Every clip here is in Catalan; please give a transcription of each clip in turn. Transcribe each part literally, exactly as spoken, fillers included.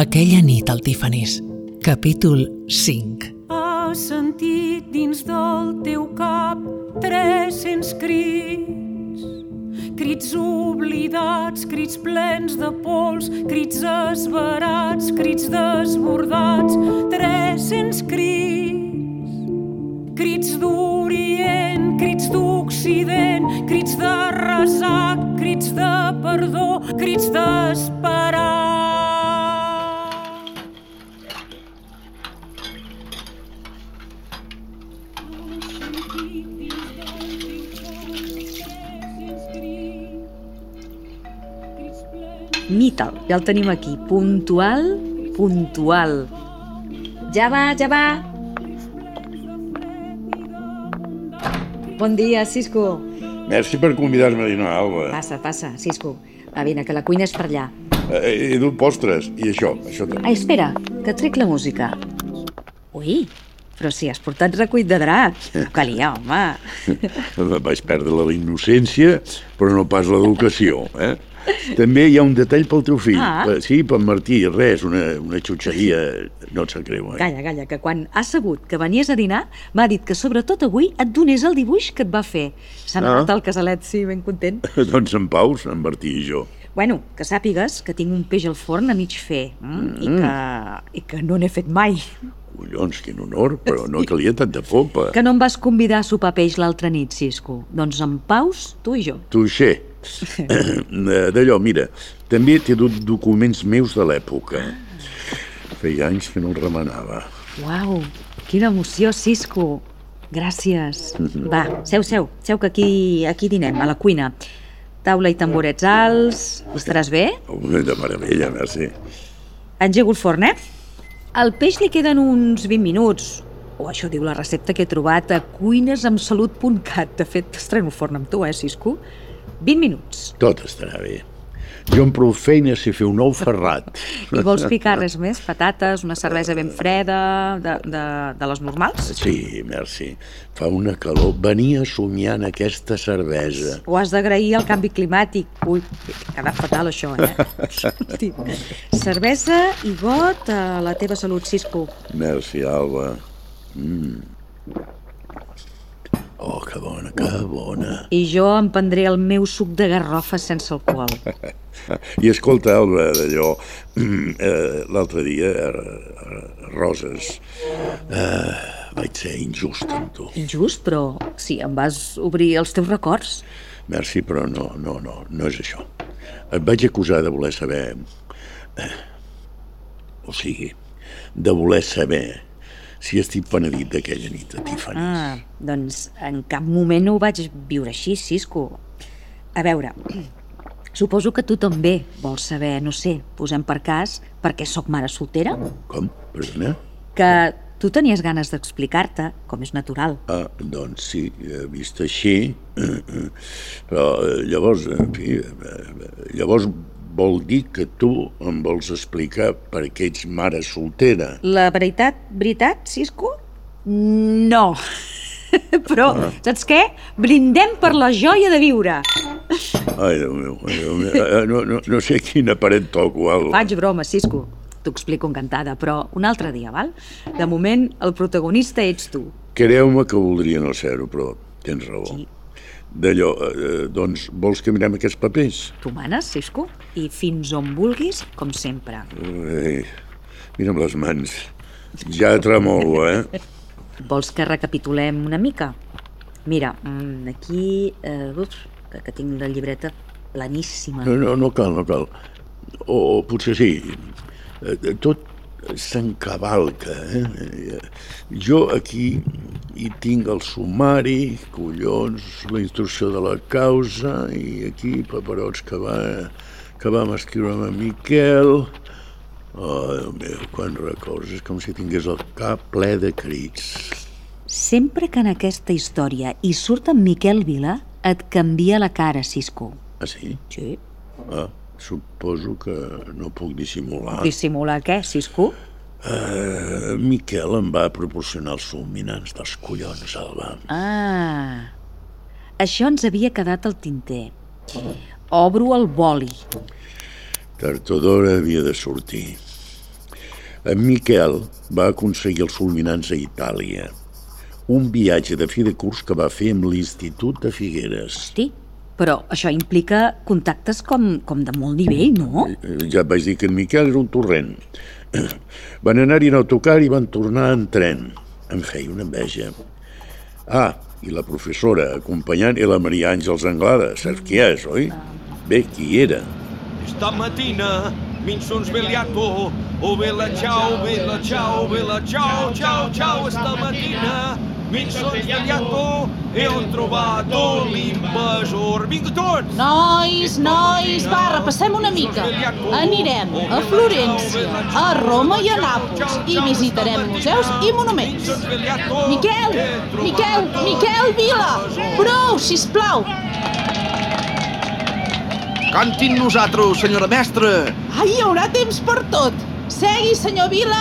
Aquella nit al Tiffany's, capítol cinc. Has sentit dins del teu cap tres-cents crits, crits oblidats, crits plens de pols, crits esverats, crits desbordats, tres-cents crits, crits d'Orient, crits d'Occident, crits de ressac, crits de perdó, crits d'esperar. Mital, ja el tenim aquí, puntual, puntual. Ja va, ja va. Bon dia, Cisco. Merci per convidar-me a dinar, Alba. Passa, passa, Cisco. Va, vine, que la cuina és per allà. He, he dut postres, i això, això també. Ai, espera, que trec la música. Ui, però si has portat recuit de drac. No calia, home. Vaig perdre la innocència, però no pas l'educació, eh? També hi ha un detall pel teu fill. Ah. Sí, pel Martí, res, una, una xutxeria, no et sap greu, eh? Calla, calla, que quan ha sabut que venies a dinar, m'ha dit que sobretot avui et donés el dibuix que et va fer. S'ha anat Ah. al casalet, sí, ben content. Doncs en paus, en Martí i jo. Bueno, que sàpigues que tinc un peix al forn a mig fer, mm? I, que, i que no n'he fet mai. Collons, quin honor, però no calia tanta popa. Que no em vas convidar a sopar peix l'altra nit, Cisco. Doncs en paus, tu i jo. Tuixer. D'allò, mira, també t'he dut documents meus de l'època. Feia anys que no els remenava. Uau, quina emoció, Cisco. Gràcies. Va, seu, seu, seu que aquí, aquí dinem, a la cuina. Taula i tamborets alts. Estaràs bé? De meravella, merci. Engego el forn, eh? Al peix li queden uns vint minuts. O això diu la recepta que he trobat a cuinesamsalut punt cat. De fet, estreno el forn amb tu, eh, Cisco? vint minuts. Tot estarà bé. Jo amb prou feina sé fer un ou ferrat. I vols picar res més? Patates, una cervesa ben freda, de, de, de les normals? Sí, merci. Fa una calor. Venia somiant aquesta cervesa. Ho has d'agrair al canvi climàtic. Ui, ha quedat fatal això, eh? Hosti. Cervesa i got a la teva salut, Cisco. Merci, Alba. Mm. Oh, que bona, que bona. I jo em prendré el meu suc de garrofa sense alcohol. I escolta, Alba, d'allò, eh, l'altre dia, a Roses, eh, vaig ser injust amb tu. Injust, però sí, em vas obrir els teus records. Merci, però no, no, no, no és això. Et vaig acusar de voler saber... Eh, o sigui, de voler saber si estic penedit d'aquella nit a Tiffany's. Ah, doncs en cap moment no ho vaig viure així, Cisco. A veure, suposo que tu també vols saber, no sé, posem per cas, per què sóc mare soltera? Com? Perdona? Que tu tenies ganes d'explicar-te, com és natural. Ah, doncs sí, vist així. Però llavors, en fi, llavors vol dir que tu em vols explicar per què ets mare soltera. La veritat, veritat, Cisco? No. Però, ah. saps què? Brindem per la joia de viure. Ai, Déu meu, ai, Déu meu. No, no, no sé quina paret toco, Alba. Faig broma, Cisco. T'ho explico encantada, però un altre dia, val? De moment, el protagonista ets tu. Creu-me que voldria no ser-ho, però tens raó. Sí. D'allò, eh, doncs, vols que mirem aquests papers? Tu manes, Cisco, i fins on vulguis, com sempre. Ai, mira'm les mans. Ja tremolo, eh? Vols que recapitulem una mica? Mira, aquí... Eh, uf, que, que tinc la llibreta planíssima. No, no, no cal, no cal. O, o potser sí. Tot s'encavalca, eh? Jo aquí hi tinc el sumari, collons, la instrucció de la causa, i aquí paperots que, va, que vam escriure amb en Miquel. Oh, Déu meu, quan records, és com si tingués el cap ple de crits. Sempre que en aquesta història hi surt en Miquel Vila, et canvia la cara, Cisco. Ah, sí? Sí. Ah, suposo que no puc dissimular. Dissimular què, Cisco? Uh, Miquel em va proporcionar els fulminants dels collons, Alba. Ah, això ens havia quedat al tinter. Obro el boli. Tard o d'hora havia de sortir. En Miquel va aconseguir els fulminants a Itàlia. Un viatge de fi de curs que va fer amb l'Institut de Figueres. Hosti, però això implica contactes com, com de molt nivell, no? Ja et vaig dir que en Miquel era un torrent. Van anar-hi en autocar i van tornar en tren. Em feia una enveja. Ah, i la professora acompanyant era la Maria Àngels Anglada. Saps qui és, oi? Bé, qui era? Stamattina mi son svegliato, oh bella ciao, bella ciao, bella ciao, ciao, ciao. Stamattina mi son svegliato e ho trovato l'invasor. Vinga tots! Nois, nois, va, repassem una mica. Anirem a Florència, a Roma i a Nàpols i visitarem museus i monuments. Miquel, Miquel, Miquel Vila, prou, sisplau. Cantin nosaltres, senyora mestra. Ai, hi haurà temps per tot. Segui, senyor Vila.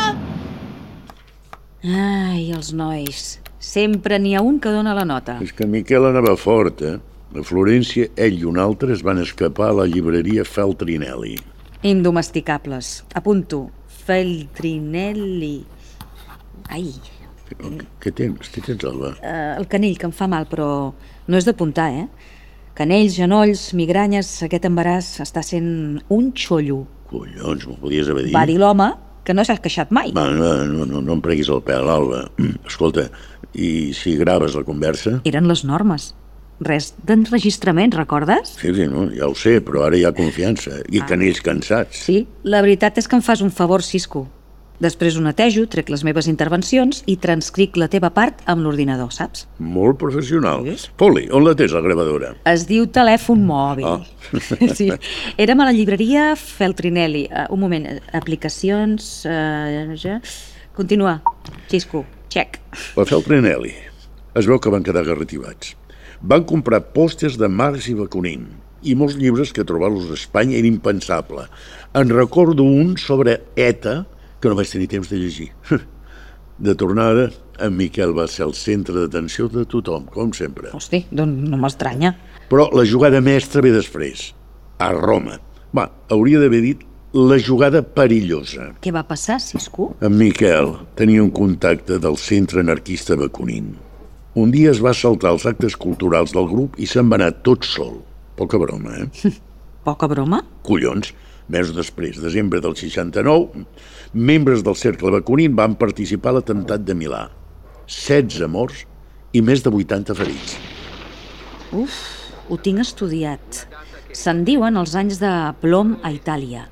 Ai, els nois. Sempre n'hi ha un que dona la nota. És que Miquel anava fort, eh? A Florència, ell i un altre es van escapar a la llibreria Feltrinelli. Indomesticables. Apunto. Feltrinelli. Ai. Què tens? Què tens, Alba? Uh, el canell, que em fa mal, però no és d'apuntar, eh? Canells, genolls, migranyes, aquest embaràs està sent un xollo. Collons, m'ho podies haver dit? Va dir l'home que no s'ha queixat mai. Va, no, no, no, no em preguis el pèl, Alba. Escolta, i si graves la conversa? Eren les normes. Res d'enregistrament, recordes? Sí, sí, no, ja ho sé, però ara hi ha confiança. I ah. canells cansats. Sí, la veritat és que em fas un favor, Cisco. Després ho netejo, trec les meves intervencions i transcric la teva part amb l'ordinador, saps? Molt professional. Sí? Poli, on la tens, la gravadora? Es diu telèfon mòbil. Ah. Sí. Érem a la llibreria Feltrinelli. Uh, un moment, aplicacions... Uh, ja... Continua. Xisco, check. La Feltrinelli. Es veu que van quedar garrativats. Van comprar pòsters de Marx i Bakunin i molts llibres que trobar-los a Espanya era impensable. En recordo un sobre ETA que no vaig tenir temps de llegir. De tornada, en Miquel va ser el centre d'atenció de tothom, com sempre. Hosti, doncs no m'estranya. Però la jugada mestra ve després, a Roma. Va, hauria d'haver dit la jugada perillosa. Què va passar, Cisco? En Miquel tenia un contacte del centre anarquista Bakunin. Un dia es va saltar els actes culturals del grup i se'n va anar tot sol. Poca broma, eh? Poca broma? Collons. Mesos després, desembre del seixanta-nou, membres del cercle Bakunin van participar a l'atemptat de Milà. setze morts i més de vuitanta ferits. Uf, ho tinc estudiat. Se'n diuen els anys de plom a Itàlia.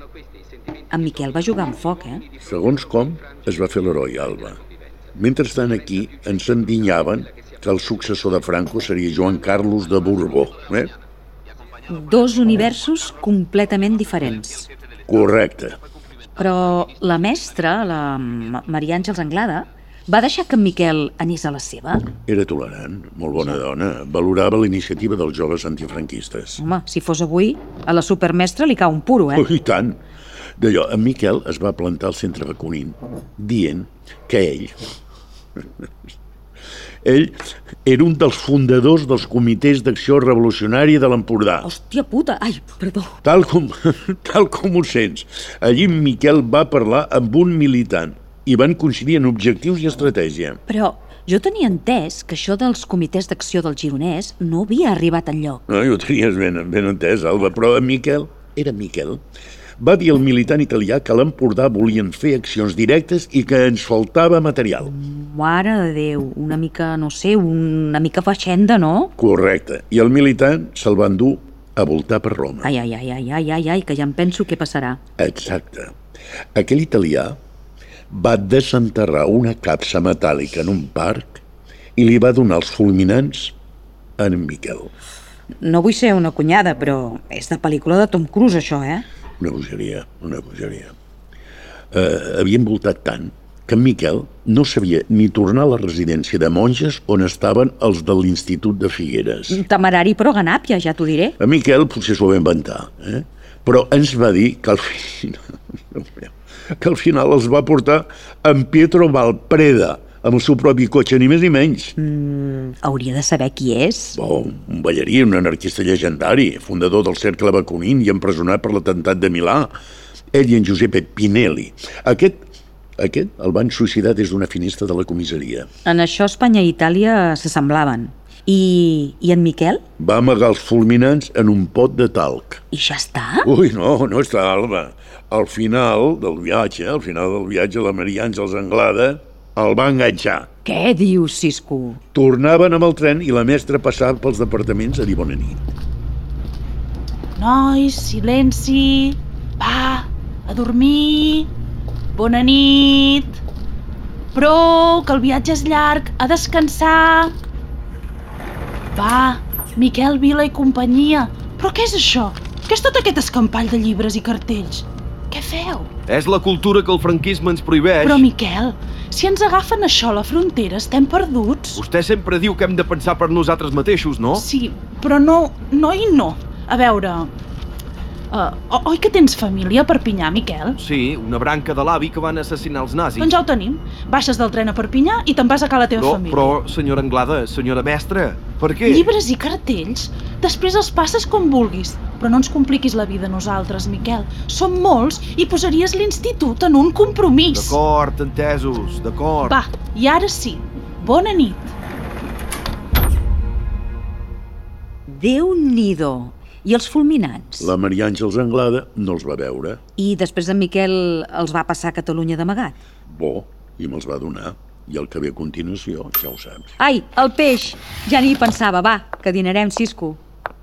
En Miquel va jugar amb foc, eh? Segons com, es va fer l'heroi, Alba. Mentrestant aquí ens endinyaven que el successor de Franco seria Joan Carlos de Borbó, eh? Dos universos completament diferents. Correcte. Però la mestra, la Maria Àngels Anglada, va deixar que en Miquel anés a la seva? Era tolerant, molt bona dona. Valorava la iniciativa dels joves antifranquistes. Home, si fos avui, a la supermestra li cau un puro, eh? Oh, i tant. D'allò, en Miquel es va plantar al centre Bakunin, dient que ell... Ell era un dels fundadors dels comitès d'acció revolucionària de l'Empordà. Hòstia puta! Ai, perdó. Tal com, tal com ho sents. Allí en Miquel va parlar amb un militant i van coincidir en objectius i estratègia. Però jo tenia entès que això dels comitès d'acció del Gironès no havia arribat enlloc. No, ho tenies ben, ben entès, Alba, però en Miquel, era Miquel, va dir al militant italià que a l'Empordà volien fer accions directes i que ens faltava material. Mare de Déu, una mica, no sé, una mica feixenda, no? Correcte. I el militant se'l van dur a voltar per Roma. Ai, ai, ai, ai, ai, ai, ai, que ja em penso què passarà. Exacte. Aquell italià va desenterrar una capsa metàl·lica en un parc i li va donar els fulminants a en Miquel. No vull ser una cunyada, però és de pel·lícula de Tom Cruise, això, eh? Una bogeria, una bogeria. Uh, havia envoltat tant que en Miquel no sabia ni tornar a la residència de monges on estaven els de l'Institut de Figueres. Temerari però ganàpia, ja t'ho diré. En Miquel potser s'ho va inventar, eh? Però ens va dir que al final, que al final els va portar en Pietro Valpreda, amb el seu propi cotxe, ni més ni menys. Mm, hauria de saber qui és. Oh, un ballarí, un anarquista llegendari, fundador del cercle Bakunin i empresonat per l'atemptat de Milà. Ell i en Giuseppe Pinelli. Aquest Aquest el van suïcidar des d'una finestra de la comissaria. En això Espanya i Itàlia s'assemblaven. I, I en Miquel? Va amagar els fulminants en un pot de talc. I ja està? Ui, no, no està, Alba. Al final del viatge, al final del viatge, la Maria Àngels Anglada el va enganxar. Què dius, Cisco? Tornaven amb el tren i la mestra passava pels departaments a dir bona nit. Nois, silenci. Va, a dormir. Bona nit. Prou, que el viatge és llarg. A descansar. Va, Miquel Vila i companyia. Però què és això? Què és tot aquest escampall de llibres i cartells? Què feu? És la cultura que el franquisme ens prohibeix. Però, Miquel, si ens agafen això a la frontera, estem perduts. Vostè sempre diu que hem de pensar per nosaltres mateixos, no? Sí, però no, no i no. A veure... Uh, oi que tens família a Perpinyà, Miquel? Sí, una branca de l'avi que van assassinar els nazis. Doncs ja ho tenim. Baixes del tren a Perpinyà i te'n vas a casa la teva no, família. Però, senyora Anglada, senyora mestra, per què? Llibres i cartells? Després els passes com vulguis. Però no ens compliquis la vida a nosaltres, Miquel. Som molts i posaries l'institut en un compromís. D'acord, entesos, d'acord. Va, i ara sí. Bona nit. Déu-n'hi-do. I els fulminants? La Maria Àngels Anglada no els va veure. I després en Miquel els va passar a Catalunya d'amagat? Bo, i me'ls va donar. I el que ve a continuació, ja ho saps. Ai, el peix! Ja ni hi pensava. Va, que dinarem, Cisco.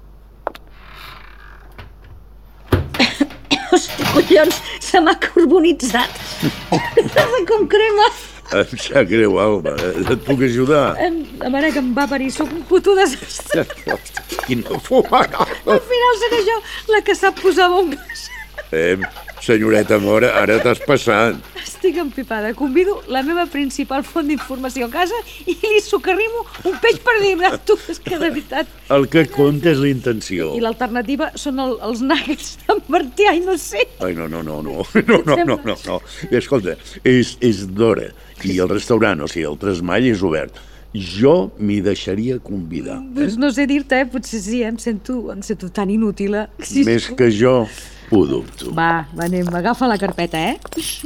Hosti, collons, se m'ha carbonitzat. Com crema. Em sap greu, Alba. Et puc ajudar? A veure, que em va parir. Soc un puto desastre. Quina fumada. Al final seré jo la que sap posar bombes. Eh, senyoreta Mora, ara t'has passat. Estic empipada. Convido la meva principal font d'informació a casa i li socarrimo un peix per dir-me tu, és que de veritat. El que compta és la intenció. I l'alternativa són el, els nuggets d'en Martí, ai, no sé. Ai, no, no, no, no, no, no, no, no, no. I escolta, és, és d'hora i el restaurant, o sigui, el Tresmall és obert. Jo m'hi deixaria convidar. Doncs no sé dir-te, eh? Potser sí, eh? em sento, em sento tan inútil. Sí, més que jo, ho dubto. Va, va, anem, agafa la carpeta, eh?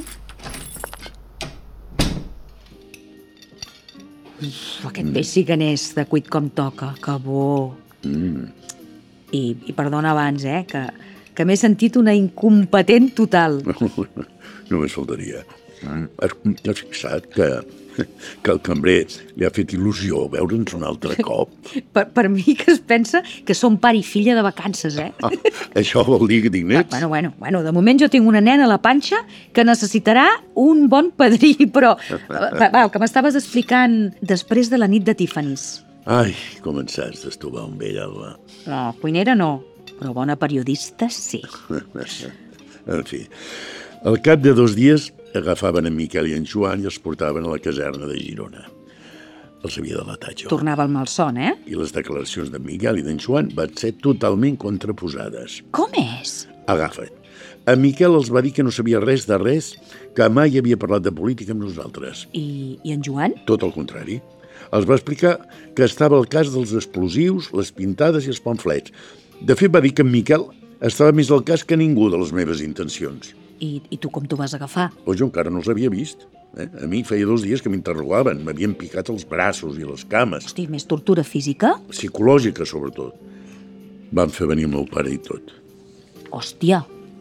Uf, aquest peix sí que n'és de cuit com toca, que bo. Mm. I, I perdona abans, eh, que, que m'he sentit una incompetent total. Només faltaria. Has, has fixat que, que el cambrer li ha fet il·lusió veure'ns un altre cop? Per, per mi que es pensa que som pare i filla de vacances, eh? Ah, això vol dir que tinc nets? Bueno, bueno, bueno, de moment jo tinc una nena a la panxa que necessitarà un bon padrí, però... Va, va, que m'estaves explicant després de la nit de Tiffany's. Ai, com en saps d'estovar un vell, Alba. No, cuinera no, però bona periodista sí. En fi, al cap de dos dies agafaven en Miquel i en Joan i els portaven a la caserna de Girona. Els havia delatat jo. Tornava el malson, eh? I les declaracions d'en Miquel i d'en Joan van ser totalment contraposades. Com és? Agafa't. En Miquel els va dir que no sabia res de res, que mai havia parlat de política amb nosaltres. I, i en Joan? Tot el contrari. Els va explicar que estava al cas dels explosius, les pintades i els pamflets. De fet, va dir que en Miquel estava més al cas que ningú de les meves intencions. I, i tu com t'ho vas agafar? Pues jo encara no els havia vist. Eh? A mi feia dos dies que m'interrogaven, m'havien picat els braços i les cames. Hosti, més tortura física? Psicològica, sobretot. Van fer venir el meu pare i tot. Hòstia.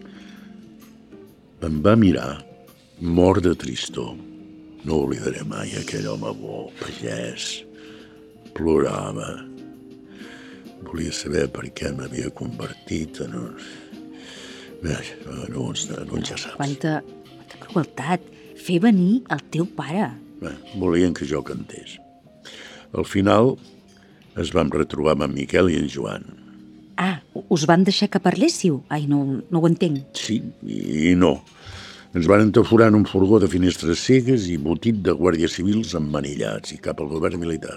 Em va mirar, mort de tristor. No oblidaré mai aquell home bo, pagès. Plorava. Volia saber per què m'havia convertit en un... Bé, no, no ja saps. Quanta, quanta crueltat. Fer venir el teu pare. Bé, volien que jo cantés. Al final es vam retrobar amb en Miquel i en Joan. Ah, us van deixar que parléssiu? Ai, no, no ho entenc. Sí i no. Ens van entaforar en un furgó de finestres cegues i botit de guàrdies civils emmanillats i cap al govern militar.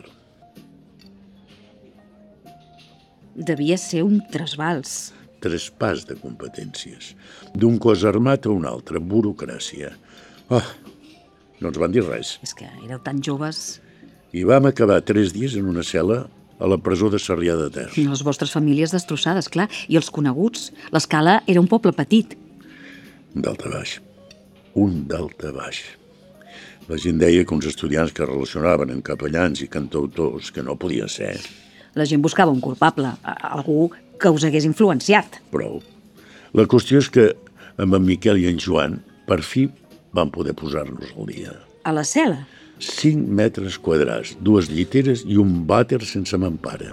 Devia ser un trasbals. Traspàs de competències. D'un cos armat a un altre, burocràcia. Ah, no ens van dir res. És que éreu tan joves. I vam acabar tres dies en una cel·la a la presó de Sarrià de Ter. Les vostres famílies destrossades, clar. I els coneguts. L'Escala era un poble petit. Daltabaix. Un daltabaix. La gent deia que uns estudiants que relacionaven amb capellans i cantautors que no podia ser. La gent buscava un culpable, algú que us hagués influenciat. Prou. La qüestió és que amb en Miquel i en Joan per fi van poder posar-nos al dia. A la cel·la? Cinc metres quadrats, dues lliteres i un vàter sense mampara.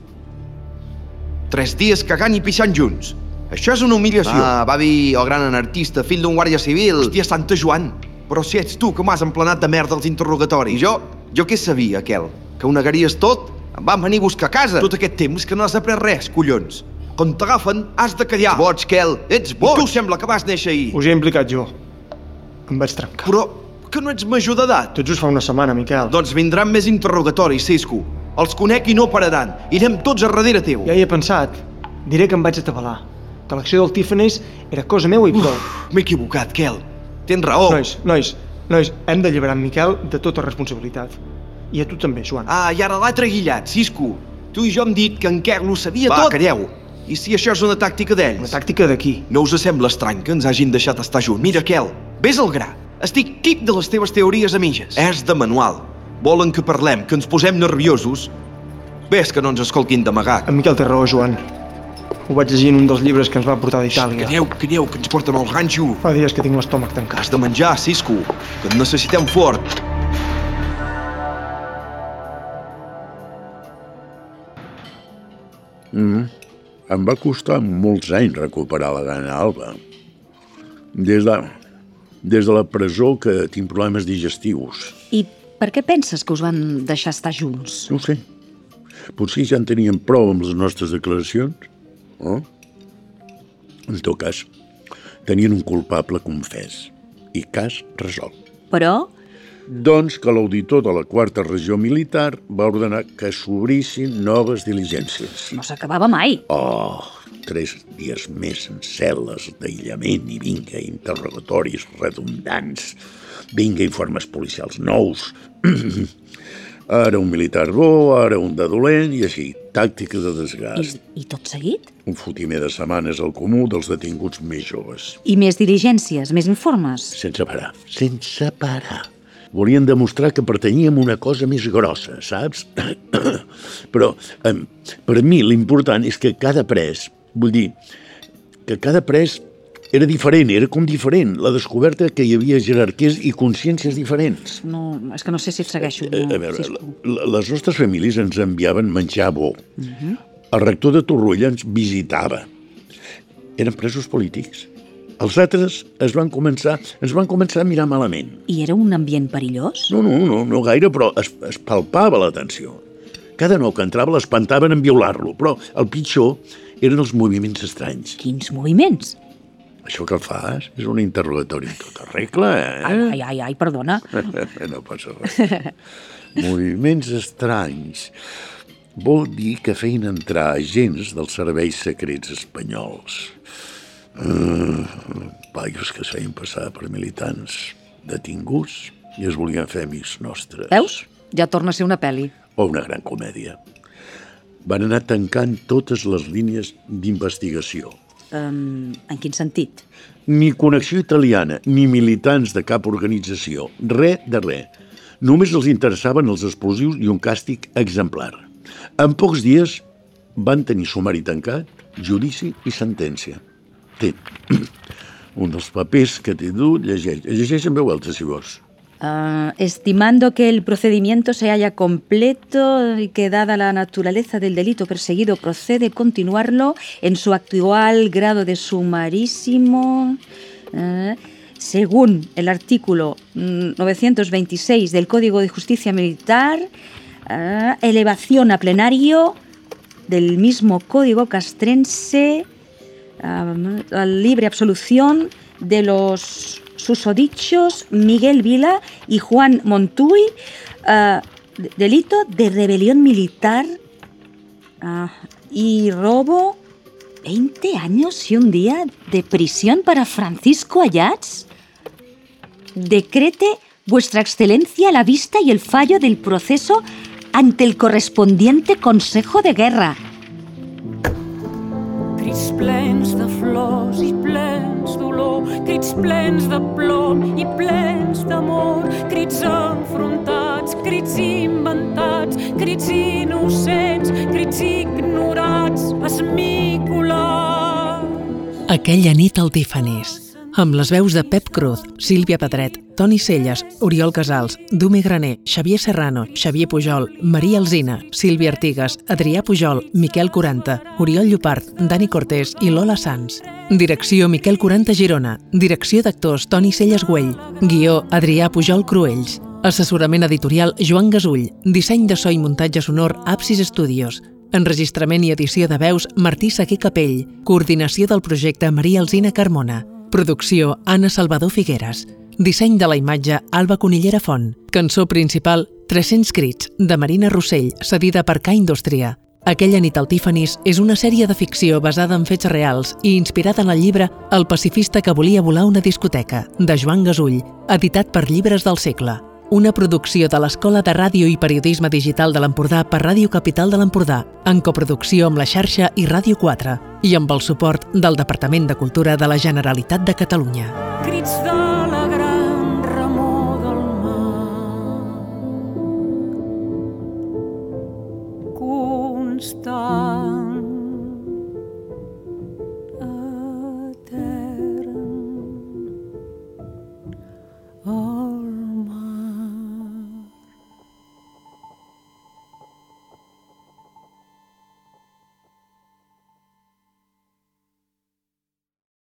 Tres dies cagant i pixant junts. Això és una humiliació. Ah, va dir el gran anarquista, fill d'un guàrdia civil. Hòstia, Santa Joan, però si ets tu que m'has emplenat de merda els interrogatoris. I jo, jo què sabia, aquel? Que ho negaries tot? Em van venir a buscar a casa. Tot aquest temps que no has après res, collons. Quan t'agafen, has de callar. Ets boig, Quel, ets boig. I tu sembla que vas néixer ahir. Us hi he implicat jo. Em vaig trencar. Però que no ets major d'edat. Tot just fa una setmana, Miquel. Doncs vindran més interrogatoris, Cisco. Els conec i no pararan. Irem tots a darrere teu. Ja hi he pensat. Diré que em vaig atabalar. Que l'acció del Tiffany's era cosa meva i prou. M'he equivocat, Quel. Tens raó. Nois, nois, nois, hem d'alliberar en Miquel de tota responsabilitat. I a tu també, Joan. Ah, i ara l'altre guillat, Cisco. Tu i jo hem dit que en Quel ho sabia Va, tot. Va, calleu. I si això és una tàctica d'ells? Una tàctica de qui? No us sembla estrany que ens hagin deixat estar junts? Mira, Quel, vés al gra. Estic tip de les teves teories a mitges. És de manual. Volen que parlem, que ens posem nerviosos. Ves que no ens escoltin d'amagat. En Miquel té raó, Joan. Ho vaig llegir en un dels llibres que ens va portar d'Itàlia. Calleu, calleu, que ens porten al ranxo. Fa dies que tinc l'estómac tancat. Has de menjar, Cisco, que et necessitem fort. Mm. Em va costar molts anys recuperar la gana alba. Des de, des de la presó que tinc problemes digestius. I per què penses que us van deixar estar junts? No ho sé. Potser ja en teníem prou amb les nostres declaracions. Oh? En tot cas, tenien un culpable confés i cas resolt. Però? Doncs que l'auditor de la quarta regió militar va ordenar que s'obrissin noves diligències. No s'acabava mai. Oh, tres dies més en cel·les d'aïllament i vinga interrogatoris redundants. Vinga informes policials nous. Ara un militar bo, ara un de dolent i així, tàctica de desgast. I, i tot seguit? Un fotimer de setmanes al comú dels detinguts més joves. I més diligències, més informes? Sense parar, sense parar. Volien demostrar que pertanyíem a una cosa més grossa, saps? Però eh, per mi l'important és que cada pres, vull dir, que cada pres era diferent, era com diferent. La descoberta que hi havia jerarquies i consciències diferents. No, és que no sé si et segueixo. No, a veure, la, les nostres famílies ens enviaven menjar bo. Uh-huh. El rector de Torroella ens visitava. Eren presos polítics. Els altres es van començar, ens van començar a mirar malament. I era un ambient perillós? No, no, no, no gaire, però es, es palpava la tensió. Cada nou que entrava l'espantaven en violar-lo, però el pitjor eren els moviments estranys. Quins moviments? Això que fas és un interrogatori en tota regla, eh? Ai, ai, ai, ai perdona. No passa res. Moviments estranys. Vol dir que feien entrar agents dels serveis secrets espanyols. Uh, paios que es feien passar per militants detinguts i es volien fer amics nostres. Veus? Ja torna a ser una pel·li. O una gran comèdia. Van anar tancant totes les línies d'investigació. Um, en quin sentit? Ni connexió italiana, ni militants de cap organització. Res de res. Només els interessaven els explosius i un càstig exemplar. En pocs dies van tenir sumari tancat, judici i sentència. Té, un dels papers que t'he dut, llegeix. Llegeix en veu alta, si vols. Uh, estimando que el procedimiento se haya completo y que dada la naturaleza del delito perseguido procede continuarlo en su actual grado de sumarísimo, uh, según el artículo novecientos veintiséis del Código de Justicia Militar, uh, elevación a plenario del mismo Código castrense, uh, a libre absolución de los susodichos Miguel Vila y Juan Montuy, uh, delito de rebelión militar uh, y robo, veinte años y un día de prisión para Francisco Ayats. Decrete vuestra excelencia la vista y el fallo del proceso ante el correspondiente Consejo de Guerra. Crits plens de flors i plens d'olor, crits plens de plom i plens d'amor, crits crits enfrontats, crits inventats, crits innocents, crits ignorats, esmicolats. Aquella nit al Tiffany's, amb les veus de Pep Cruz, Sílvia Pedret, Toni Celles, Oriol Casals, Dume Graner, Xavier Serrano, Xavier Pujol, Maria Alsina, Sílvia Artigas, Adrià Pujol, Miquel Quaranta, Oriol Llopart, Dani Cortés i Lola Sanz. Direcció Miquel Quaranta Girona. Direcció d'actors Toni Celles Güell. Guió Adrià Pujol Cruells. Assessorament editorial Joan Gasull. Disseny de so i muntatge sonor Apsis Studios. Enregistrament i edició de veus Martí Saquer Capell. Coordinació del projecte Maria Alsina Carmona. Producció Anna Salvador Figueres. Disseny de la imatge Alba Conillera Font. Cançó principal tres-cents crits de Marina Rossell, cedida per K Indústria. Aquella nit al Tiffany's és una sèrie de ficció basada en fets reals i inspirada en el llibre El pacifista que volia volar una discoteca, de Joan Gasull, editat per Llibres del Segle. Una producció de l'Escola de Ràdio i Periodisme Digital de l'Empordà per Ràdio Capital de l'Empordà, en coproducció amb la xarxa i Ràdio quatre, i amb el suport del Departament de Cultura de la Generalitat de Catalunya. Crits de la gran remor del mar, constant.